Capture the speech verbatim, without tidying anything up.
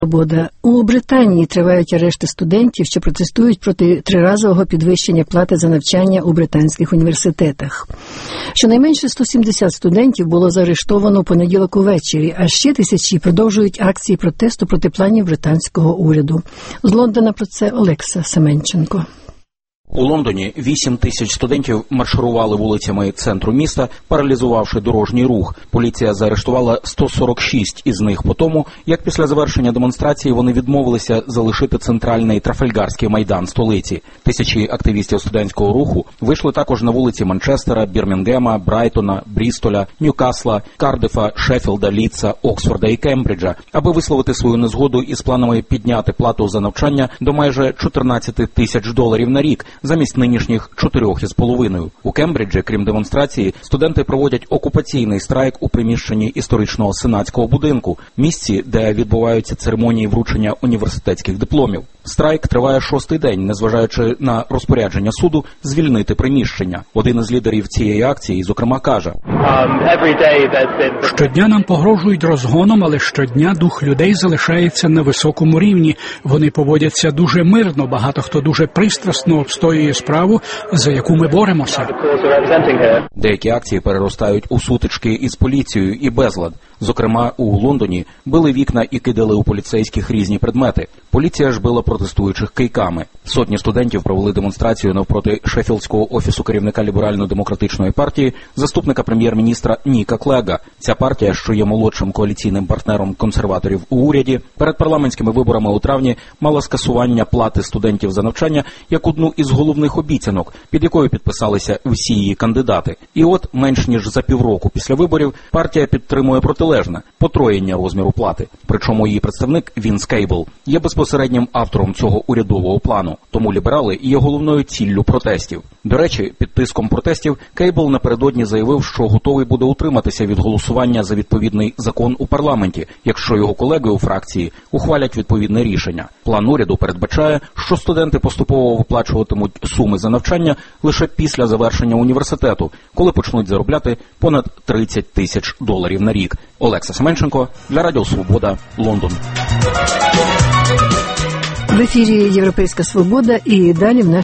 Свобода. У Британії тривають арешти студентів, що протестують проти триразового підвищення плати за навчання у британських університетах. Щонайменше сто сімдесят студентів було заарештовано у понеділок увечері, а ще тисячі продовжують акції протесту проти планів британського уряду. З Лондона про це Олекса Семенченко. У Лондоні вісім тисяч студентів марширували вулицями центру міста, паралізувавши дорожній рух. Поліція заарештувала сто сорок шість із них по тому, як після завершення демонстрації вони відмовилися залишити центральний Трафальгарський майдан столиці. Тисячі активістів студентського руху вийшли також на вулиці Манчестера, Бірмінгема, Брайтона, Брістоля, Ньюкасла, Кардифа, Шеффілда, Лідса, Оксфорда і Кембриджа, аби висловити свою незгоду із планами підняти плату за навчання до майже чотирнадцять тисяч доларів на рік, замість нинішніх чотирьох із половиною. У Кембриджі, крім демонстрації, студенти проводять окупаційний страйк у приміщенні історичного сенатського будинку, місці, де відбуваються церемонії вручення університетських дипломів. Страйк триває шостий день, незважаючи на розпорядження суду звільнити приміщення. Один із лідерів цієї акції, зокрема, каже: «Щодня нам погрожують розгоном, але щодня дух людей залишається на високому рівні. Вони поводяться дуже мирно, багато хто дуже пристрасно обстоює справу, за яку ми боремося». Деякі акції переростають у сутички із поліцією і безлад. Зокрема, у Лондоні били вікна і кидали у поліцейських різні предмети. Поліція ж била протестуючих кийками. Сотні студентів провели демонстрацію навпроти Шеффілдського офісу керівника ліберально-демократичної партії, заступника прем'єр-міністра Ніка Клега. Ця партія, що є молодшим коаліційним партнером консерваторів у уряді, перед парламентськими виборами у травні мала скасування плати студентів за навчання як одну із головних обіцянок, під якою підписалися всі її кандидати. І от, менш ніж за півроку після виборів, партія підтримує протилежне – потроєння розміру плати. Причому її представник Вінс Кейбл є безпосереднім автором цього урядового плану. Тому ліберали є головною ціллю протестів. До речі, під тиском протестів Кейбл напередодні заявив, що готовий буде утриматися від голосування за відповідний закон у парламенті, якщо його колеги у фракції ухвалять відповідне рішення. План уряду передбачає, що студенти поступово виплачуватимуть суми за навчання лише після завершення університету, коли почнуть заробляти понад тридцять тисяч доларів на рік. Олекса Семенченко для Радіо Свобода, Лондон. В ефірі «Європейська свобода» і далі в